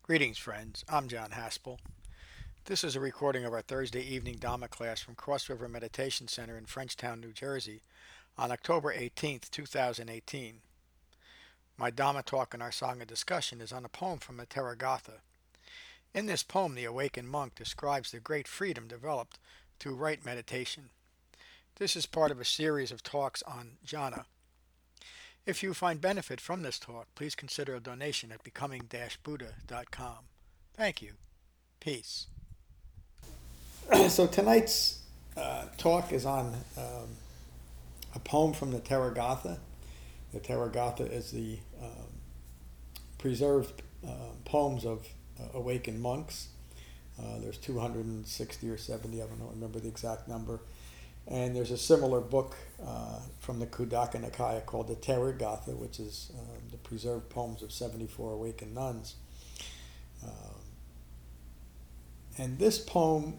Greetings, friends. I'm John Haspel. This is a recording of our Thursday evening Dhamma class from Cross River Meditation Center in Frenchtown, New Jersey, on October 18th, 2018. My Dhamma talk and our Sangha discussion is on a poem from the Therigatha. In this poem, the awakened monk describes the great freedom developed through right meditation. This is part of a series of talks on jhana. If you find benefit from this talk, please consider a donation at becoming-buddha.com. Thank you. Peace. So tonight's talk is on a poem from the Therigatha. The Therigatha is the preserved poems of awakened monks. There's 260 or 70 of them, I don't remember the exact number. And there's a similar book from the Khuddaka Nikaya called the Therigatha, which is the preserved poems of 74 awakened nuns. And this poem,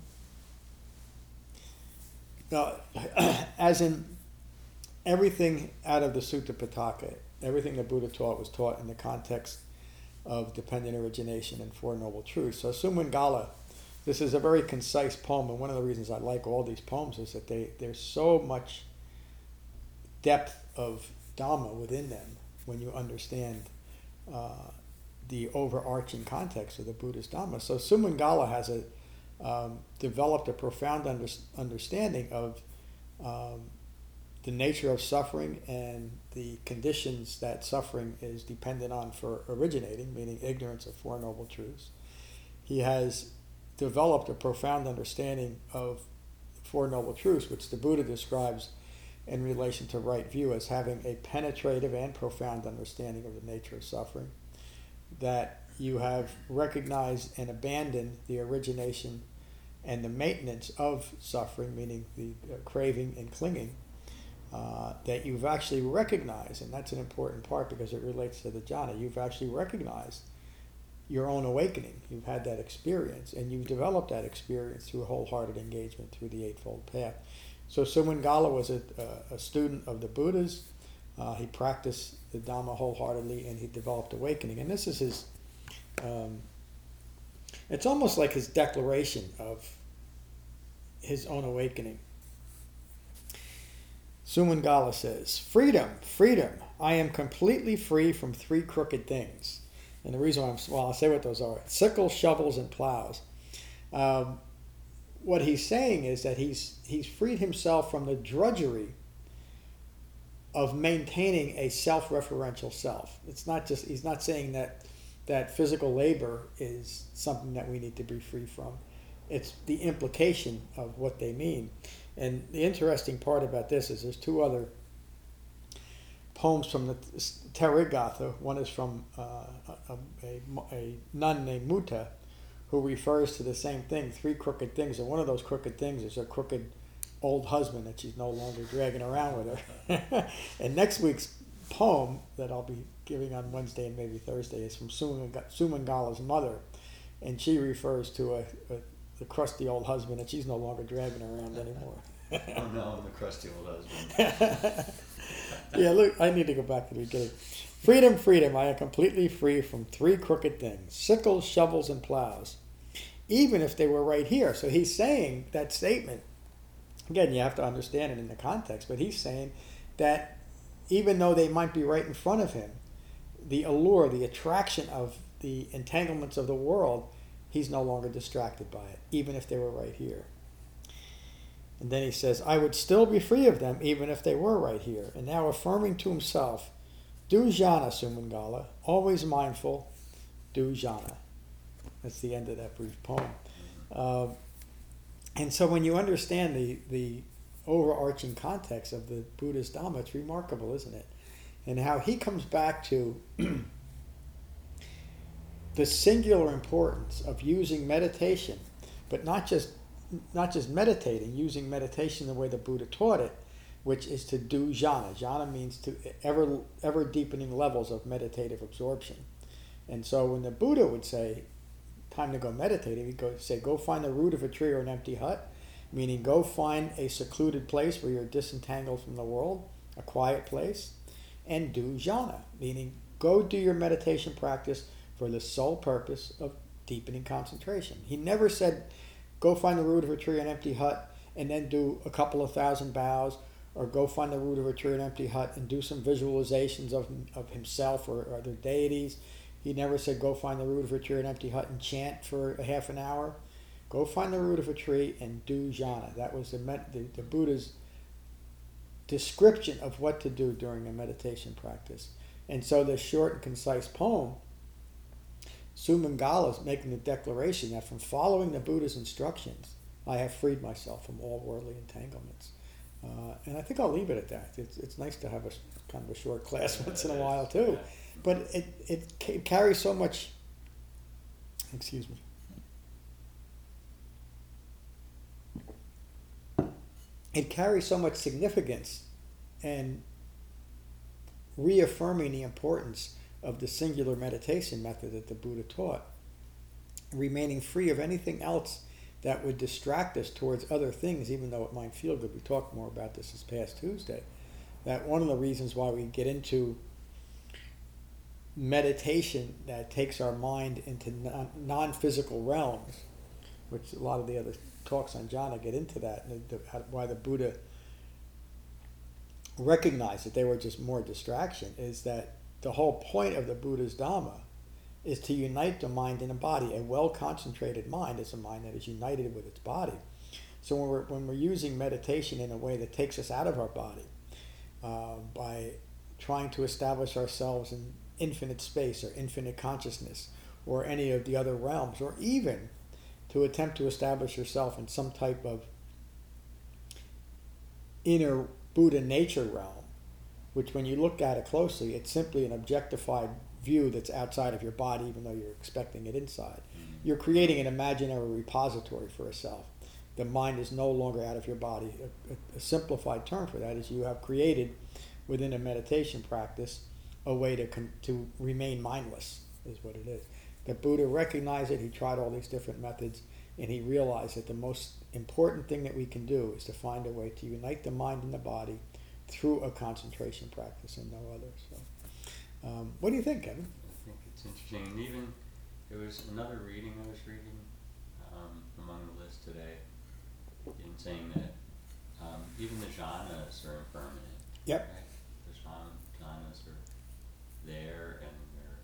as in everything out of the Sutta Pitaka, everything the Buddha taught was taught in the context of dependent origination and Four Noble Truths. So Sumangala, this is a very concise poem, and one of the reasons I like all these poems is that there's so much depth of Dhamma within them when you understand the overarching context of the Buddhist Dhamma. So Sumangala has developed a profound understanding of the nature of suffering and the conditions that suffering is dependent on for originating, meaning ignorance of Four Noble Truths. He has developed a profound understanding of Four Noble Truths, which the Buddha describes in relation to right view as having a penetrative and profound understanding of the nature of suffering, that you have recognized and abandoned the origination and the maintenance of suffering, meaning the craving and clinging, that you've actually recognized, and that's an important part because it relates to the jhana, you've actually recognized your own awakening. You've had that experience, and you've developed that experience through wholehearted engagement through the Eightfold Path. So Sumangala was a student of the Buddha's. He practiced the Dhamma wholeheartedly, and he developed awakening. And this is his, it's almost like his declaration of his own awakening. Sumangala says, "Freedom, freedom, I am completely free from three crooked things." And the reason why I'll say what those are: sickles, shovels, and plows. What he's saying is that he's freed himself from the drudgery of maintaining a self-referential self. It's not just, he's not saying that physical labor is something that we need to be free from. It's the implication of what they mean. And the interesting part about this is there's two other poems from the Therigatha. One is from a nun named Mutta, who refers to the same thing, three crooked things. And one of those crooked things is a crooked old husband that she's no longer dragging around with her. And next week's poem that I'll be giving on Wednesday and maybe Thursday is from Sumangala's mother. And she refers to the crusty old husband that she's no longer dragging around anymore. Oh no, I'm the crusty old husband. Yeah, look, I need to go back to the beginning. Freedom, freedom, I am completely free from three crooked things: sickles, shovels, and plows. Even if they were right here. So he's saying that statement. Again, you have to understand it in the context, but he's saying that even though they might be right in front of him, the allure, the attraction of the entanglements of the world, he's no longer distracted by it, even if they were right here. And then he says, I would still be free of them even if they were right here. And now affirming to himself, do jhana, Sumangala, always mindful, do jhana. That's the end of that brief poem. And so when you understand the overarching context of the Buddhist Dhamma, it's remarkable, isn't it? And how he comes back to the singular importance of using meditation, but not just meditating, using meditation the way the Buddha taught it, which is to do jhana. Jhana means to ever deepening levels of meditative absorption. And so when the Buddha would say, time to go meditate, he'd say, go find the root of a tree or an empty hut, meaning go find a secluded place where you're disentangled from the world, a quiet place, and do jhana, meaning go do your meditation practice for the sole purpose of deepening concentration. He never said, go find the root of a tree, an empty hut, and then do a couple of thousand bows, or go find the root of a tree, an empty hut, and do some visualizations of himself or other deities. He never said, go find the root of a tree, an empty hut, and chant for a half an hour. Go find the root of a tree and do jhana. That was the Buddha's description of what to do during a meditation practice. And so this short and concise poem, Sumangala is making the declaration that from following the Buddha's instructions, I have freed myself from all worldly entanglements. And I think I'll leave it at that. It's nice to have a kind of a short class once in a while too. But it carries so much, excuse me. It carries so much significance and reaffirming the importance of the singular meditation method that the Buddha taught, remaining free of anything else that would distract us towards other things, even though it might feel good. We talked more about this past Tuesday, that one of the reasons why we get into meditation that takes our mind into non-physical realms, which a lot of the other talks on jhana get into that, and why the Buddha recognized that they were just more distraction, is that the whole point of the Buddha's Dhamma is to unite the mind and the body. A well-concentrated mind is a mind that is united with its body. So when we're using meditation in a way that takes us out of our body, by trying to establish ourselves in infinite space or infinite consciousness or any of the other realms, or even to attempt to establish yourself in some type of inner Buddha nature realm, which when you look at it closely, it's simply an objectified view that's outside of your body, even though you're expecting it inside. You're creating an imaginary repository for a self. The mind is no longer out of your body. A simplified term for that is you have created within a meditation practice a way to remain mindless, is what it is. The Buddha recognized it, he tried all these different methods, and he realized that the most important thing that we can do is to find a way to unite the mind and the body through a concentration practice and no other. So, what do you think, Kevin? I think it's interesting. And even, there was another reading I was reading among the list today, in saying that even the jhanas are impermanent. Yep. Right? The jhanas are there and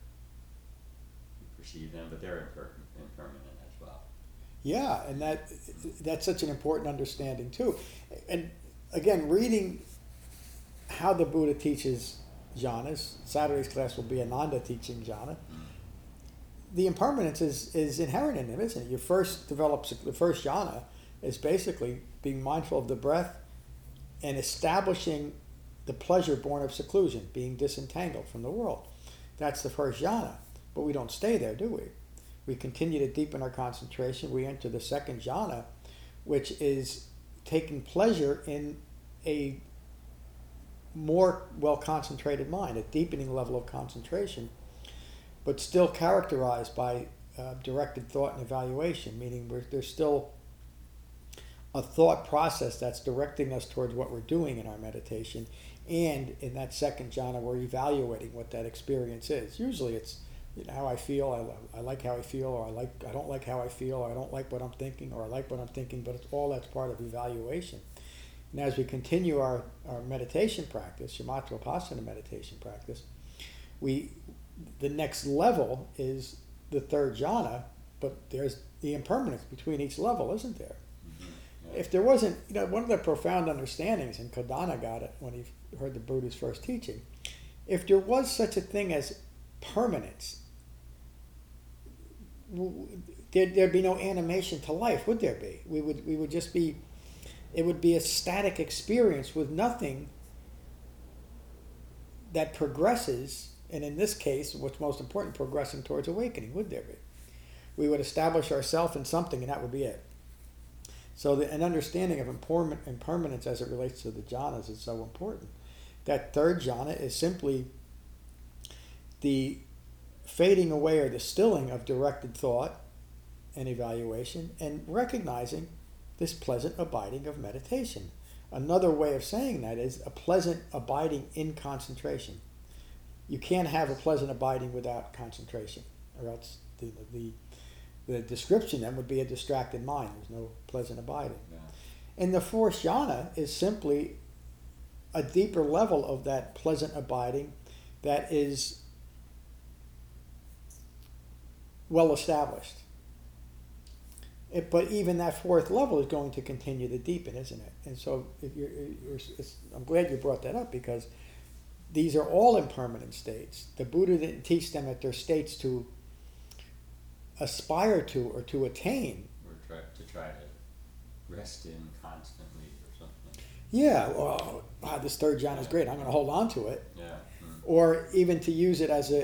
you perceive them, but they're impermanent as well. Yeah, and that's such an important understanding too. And again, reading how the Buddha teaches jhanas, Saturday's class will be Ananda teaching jhana. The impermanence is inherent in them, isn't it? The first jhana is basically being mindful of the breath and establishing the pleasure born of seclusion, being disentangled from the world. That's the first jhana. But we don't stay there, do we? We continue to deepen our concentration. We enter the second jhana, which is taking pleasure in a more well-concentrated mind, a deepening level of concentration, but still characterized by directed thought and evaluation, meaning there's still a thought process that's directing us towards what we're doing in our meditation. And in that second jhana, we're evaluating what that experience is. Usually it's how I feel, I like how I feel, or I don't like how I feel, or I don't like what I'm thinking, or I like what I'm thinking, but it's all that's part of evaluation. And as we continue our meditation practice, Shamatha Vipassana meditation practice, the next level is the third jhana, but there's the impermanence between each level, isn't there? Mm-hmm. Yeah. If there wasn't, one of the profound understandings, and Kodana got it when he heard the Buddha's first teaching, if there was such a thing as permanence, there'd be no animation to life, would there be? We would just be, it would be a static experience with nothing that progresses, and in this case, what's most important, progressing towards awakening, would there be? We would establish ourselves in something, and that would be it. So an understanding of impermanence as it relates to the jhanas is so important. That third jhana is simply the fading away or the stilling of directed thought and evaluation, and recognizing this pleasant abiding of meditation. Another way of saying that is a pleasant abiding in concentration. You can't have a pleasant abiding without concentration. or else the description then would be a distracted mind. There's no pleasant abiding. Yeah. And the fourth jhana is simply a deeper level of that pleasant abiding that is well established. But even that fourth level is going to continue to deepen, isn't it? And so if I'm glad you brought that up, because these are all impermanent states. The Buddha didn't teach them that they're states to aspire to or to attain. Or try to rest in constantly or something. Yeah, well, this third jhana is great. I'm going to hold on to it. Yeah. Or even to use it as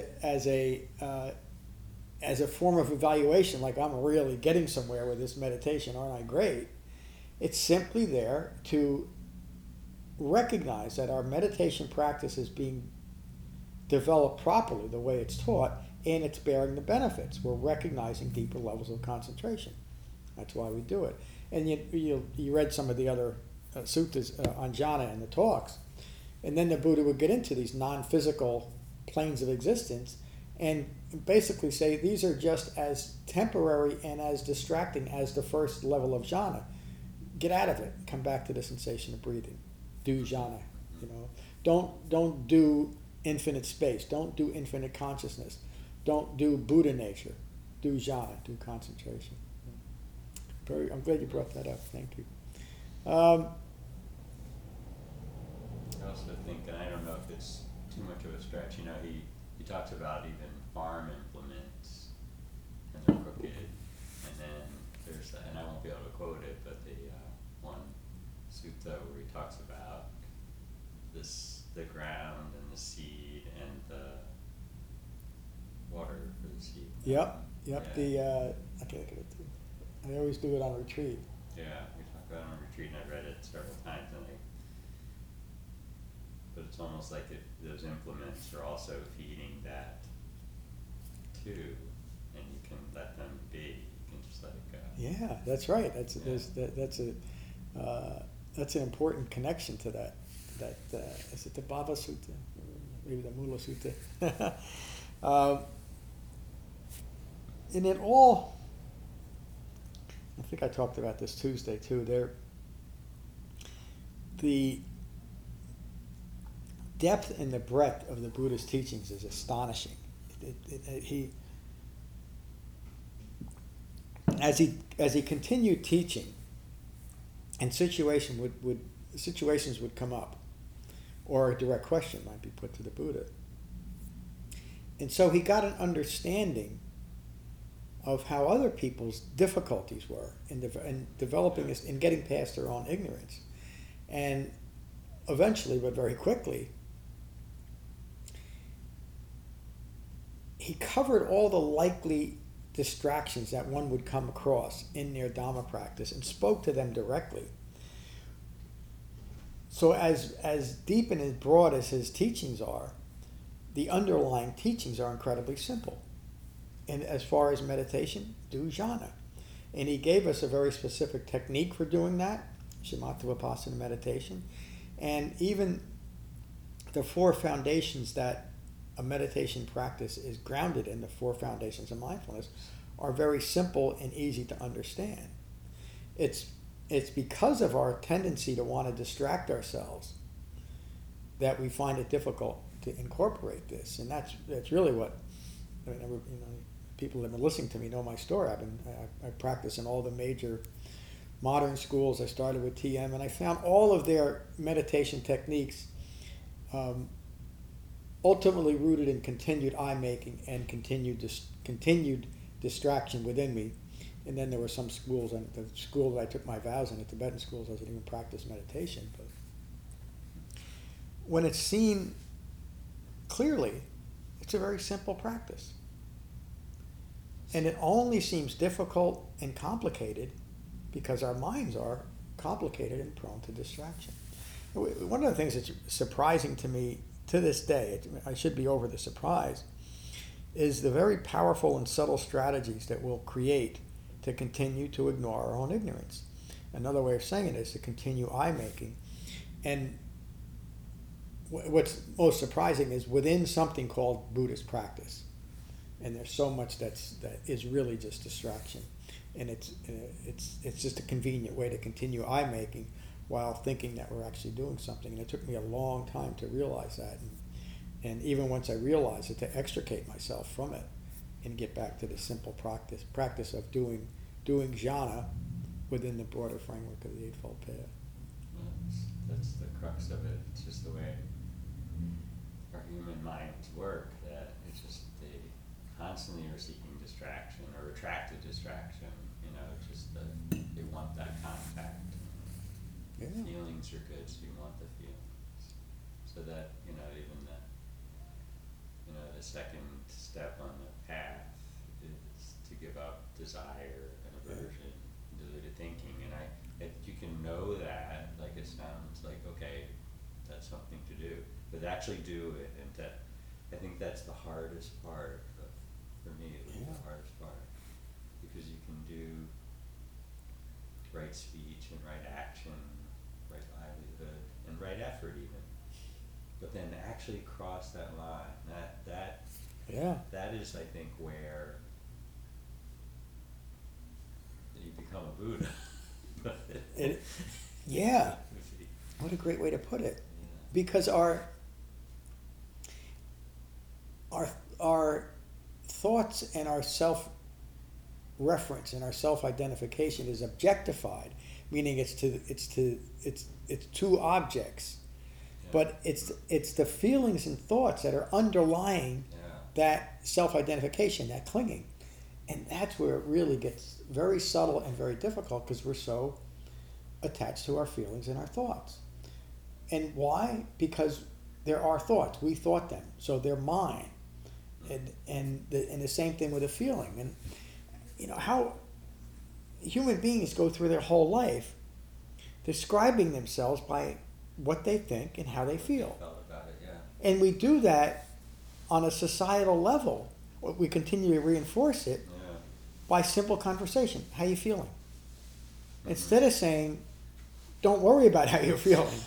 a form of evaluation, like I'm really getting somewhere with this meditation, aren't I great? It's simply there to recognize that our meditation practice is being developed properly the way it's taught, and it's bearing the benefits. We're recognizing deeper levels of concentration. That's why we do it. And you read some of the other suttas on jhana in the talks, and then the Buddha would get into these non-physical planes of existence and basically say these are just as temporary and as distracting as the first level of jhana. Get out of it. Come back to the sensation of breathing. Do jhana. Don't do infinite space. Don't do infinite consciousness. Don't do Buddha nature. Do jhana. Do concentration. I'm glad you brought that up. Thank you. I also think, and I don't know if it's too much of a stretch, he talks about even farm implements, and they're crooked, and then there's, and I won't be able to quote it, but the one sutta where he talks about the ground and the seed and the water for the seed. Yep. Yeah. I always do it on retreat. Yeah, we talked about it on retreat, and I read it several times, but it's almost like those implements are also feeding that too, and you can let them be. You can just let it go. Yeah, that's right. That's an important connection to that. Is it the Bhava Sutta? Maybe the Mula Sutta. And it all, I think I talked about this Tuesday too. The depth and the breadth of the Buddha's teachings is astonishing. As he continued teaching, and situations would come up, or a direct question might be put to the Buddha, and so he got an understanding of how other people's difficulties were in developing this, in getting past their own ignorance, and eventually, but very quickly, he covered all the likely distractions that one would come across in their Dhamma practice and spoke to them directly. So as deep and as broad as his teachings are, the underlying teachings are incredibly simple. And as far as meditation, do jhana. And he gave us a very specific technique for doing that, Shamatha Vipassana meditation. And even the four foundations that a meditation practice is grounded in, the four foundations of mindfulness, are very simple and easy to understand. It's because of our tendency to want to distract ourselves that we find it difficult to incorporate this. And that's really what, people that have been listening to me know my story. I practice in all the major modern schools. I started with TM, and I found all of their meditation techniques ultimately rooted in continued eye-making and continued distraction within me. And then there were some schools, and the school that I took my vows in, the Tibetan schools, I didn't even practice meditation. But when it's seen clearly, it's a very simple practice. And it only seems difficult and complicated because our minds are complicated and prone to distraction. One of the things that's surprising to me to this day, I should be over the surprise, is the very powerful and subtle strategies that we'll create to continue to ignore our own ignorance. Another way of saying it is to continue eye-making. And what's most surprising is within something called Buddhist practice. and there's so much that is really just distraction, and it's just a convenient way to continue eye making while thinking that we're actually doing something. And it took me a long time to realize that, and even once I realized it, to extricate myself from it and get back to the simple practice of doing jhana within the broader framework of the Eightfold Path. Well, that's the crux of it. It's just the way our human minds work, that it's just they constantly are seeking distraction or attracted distraction. Just they want that contact. Yeah. Feelings are good, so you want the feelings. So that, even the second step on the path is to give up desire and aversion, deluded thinking. And if you can know that, like, it sounds like, okay, that's something to do, but actually do it. And I think that's the hardest part for me, at least the hardest part, because you can do right speech and right action, right livelihood, and right effort even. But then actually cross that line, that is, I think, where you become a Buddha. What a great way to put it. Yeah. Because our thoughts and our self-reference and our self-identification is objectified, meaning it's two objects, but it's the feelings and thoughts that are underlying that self-identification, that clinging. And that's where it really gets very subtle and very difficult, because we're so attached to our feelings and our thoughts. And why? Because they're our thoughts. We thought them, so they're mine. And the same thing with a feeling. And how human beings go through their whole life describing themselves by what they think and how they feel. Felt about it, yeah. And we do that on a societal level. We continue to reinforce it by simple conversation. How you feeling? Mm-hmm. Instead of saying, don't worry about how you're feeling.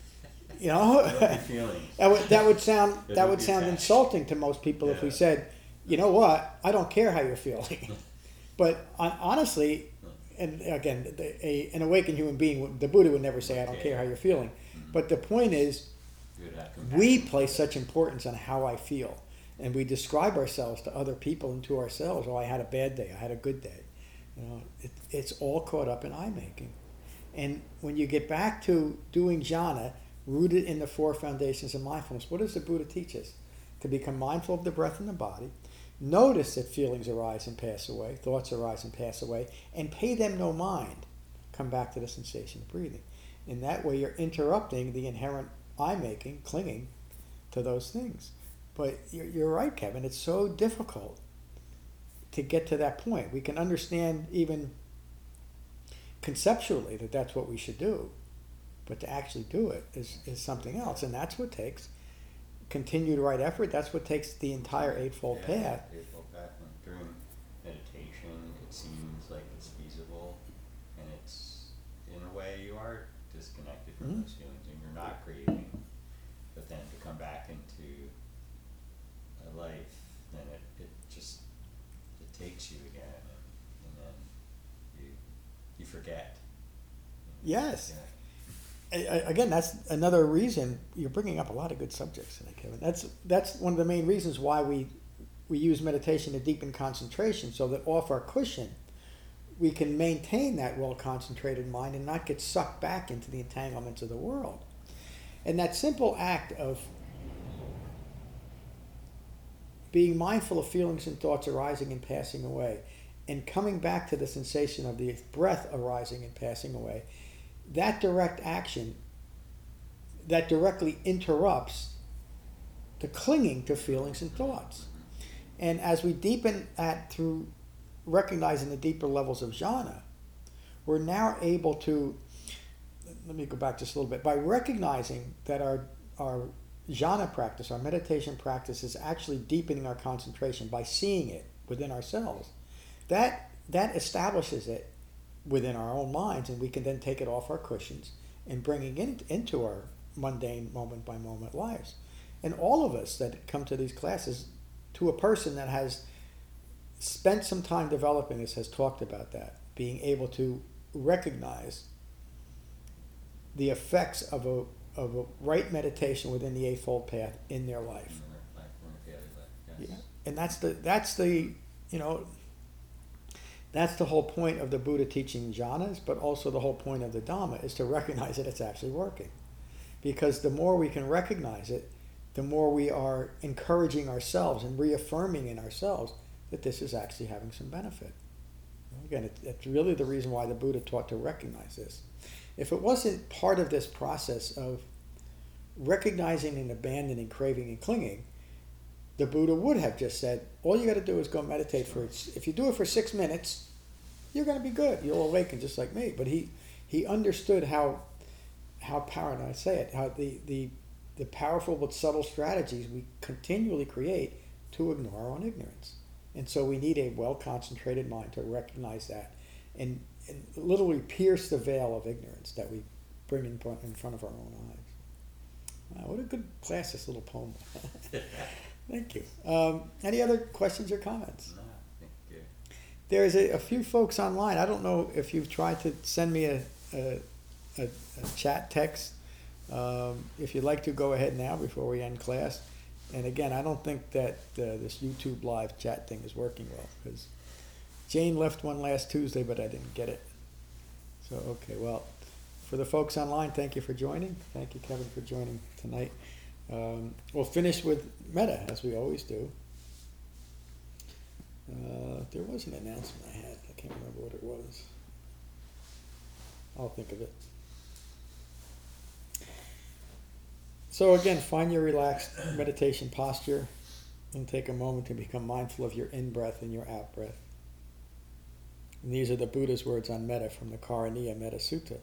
That would sound insulting to most people if we said, you know what, I don't care how you're feeling. But honestly, and again, an awakened human being, the Buddha would never say, I don't care how you're feeling. Mm-hmm. But the point is, we place such importance on how I feel. And we describe ourselves to other people and to ourselves. Oh, I had a bad day. I had a good day. It's all caught up in eye making. And when you get back to doing jhana, rooted in the four foundations of mindfulness, what does the Buddha teach us? To become mindful of the breath in the body, notice that feelings arise and pass away, thoughts arise and pass away, and pay them no mind. Come back to the sensation of breathing. In that way, you're interrupting the inherent eye making, clinging to those things. But you're right, Kevin. It's so difficult to get to that point. We can understand even conceptually that that's what we should do, but to actually do it is something else. And that's what takes continued right effort. That's what takes the entire Eightfold Path. Eightfold Path. During meditation, it seems like it's feasible, and it's, in a way, you are disconnected from those feelings, and you're not grieving. But then to come back into a life, then it takes you again, and then you forget. Yes. Again, that's another reason. You're bringing up a lot of good subjects today, Kevin. That's one of the main reasons why we use meditation to deepen concentration, so that off our cushion we can maintain that well-concentrated mind and not get sucked back into the entanglements of the world. And that simple act of being mindful of feelings and thoughts arising and passing away, and coming back to the sensation of the breath arising and passing away, that direct action, that directly interrupts the clinging to feelings and thoughts. And as we deepen that through recognizing the deeper levels of jhana, we're now able to, let me go back just a little bit, by recognizing that our jhana practice, our meditation practice, is actually deepening our concentration by seeing it within ourselves. That establishes it within our own minds, and we can then take it off our cushions and bringing it into our mundane moment by moment lives. And all of us that come to these classes, to a person that has spent some time developing this has talked about that, being able to recognize the effects of a right meditation within the Eightfold Path in their life. Yes. Yeah. And that's the you know that's the whole point of the Buddha teaching jhanas, but also the whole point of the Dhamma is to recognize that it's actually working. Because the more we can recognize it, the more we are encouraging ourselves and reaffirming in ourselves that this is actually having some benefit. Again, it's really the reason why the Buddha taught to recognize this. If it wasn't part of this process of recognizing and abandoning craving and clinging, the Buddha would have just said, all you got to do is go meditate for it. If you do it for 6 minutes, you're going to be good. You'll awaken just like me. But he understood how powerful, I say it, how the powerful but subtle strategies we continually create to ignore our own ignorance. And so we need a well-concentrated mind to recognize that and literally pierce the veil of ignorance that we bring in front of our own eyes. Wow, what a good class this little poem. Thank you. Any other questions or comments? No, thank you. There's a few folks online. I don't know if you've tried to send me a chat text. If you'd like to, go ahead now before we end class. And again, I don't think that this YouTube live chat thing is working well, because Jane left one last Tuesday, but I didn't get it. So, okay, well, for the folks online, thank you for joining. Thank you, Kevin, for joining tonight. We'll finish with metta, as we always do. There was an announcement I had. I can't remember what it was. I'll think of it. So again, find your relaxed meditation posture and take a moment to become mindful of your in-breath and your out-breath. And these are the Buddha's words on metta from the Karaniya Metta Sutta.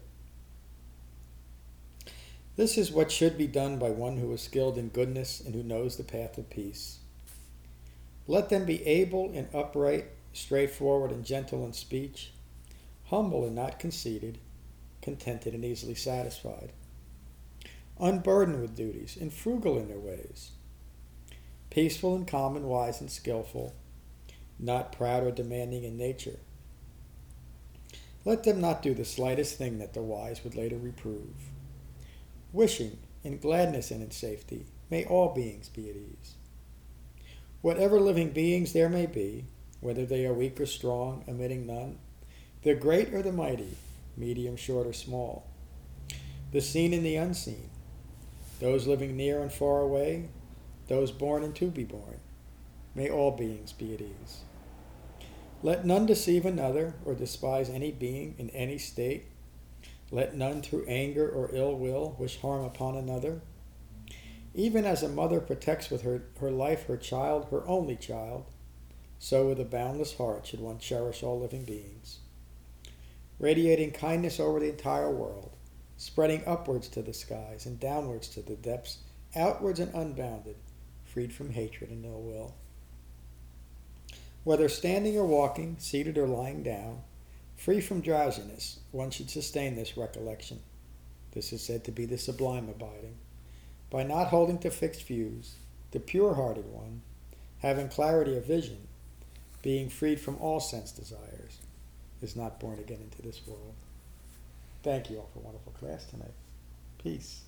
This is what should be done by one who is skilled in goodness and who knows the path of peace. Let them be able and upright, straightforward and gentle in speech, humble and not conceited, contented and easily satisfied, unburdened with duties and frugal in their ways, peaceful and calm and wise and skillful, not proud or demanding in nature. Let them not do the slightest thing that the wise would later reprove. Wishing, in gladness and in safety, may all beings be at ease. Whatever living beings there may be, whether they are weak or strong, omitting none, the great or the mighty, medium, short, or small, the seen and the unseen, those living near and far away, those born and to be born, may all beings be at ease. Let none deceive another or despise any being in any state. Let none through anger or ill will wish harm upon another. Even as a mother protects with her life her child, her only child, so with a boundless heart should one cherish all living beings. Radiating kindness over the entire world, spreading upwards to the skies and downwards to the depths, outwards and unbounded, freed from hatred and ill will. Whether standing or walking, seated or lying down, free from drowsiness, one should sustain this recollection. This is said to be the sublime abiding. By not holding to fixed views, the pure-hearted one, having clarity of vision, being freed from all sense desires, is not born again into this world. Thank you all for a wonderful class tonight. Peace.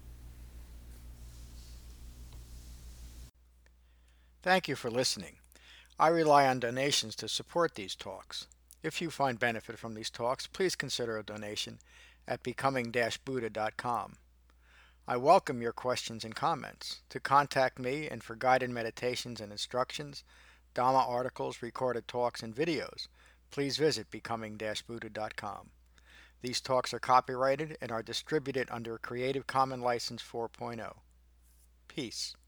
Thank you for listening. I rely on donations to support these talks. If you find benefit from these talks, please consider a donation at becoming-buddha.com. I welcome your questions and comments. To contact me and for guided meditations and instructions, Dhamma articles, recorded talks, and videos, please visit becoming-buddha.com. These talks are copyrighted and are distributed under a Creative Commons License 4.0. Peace.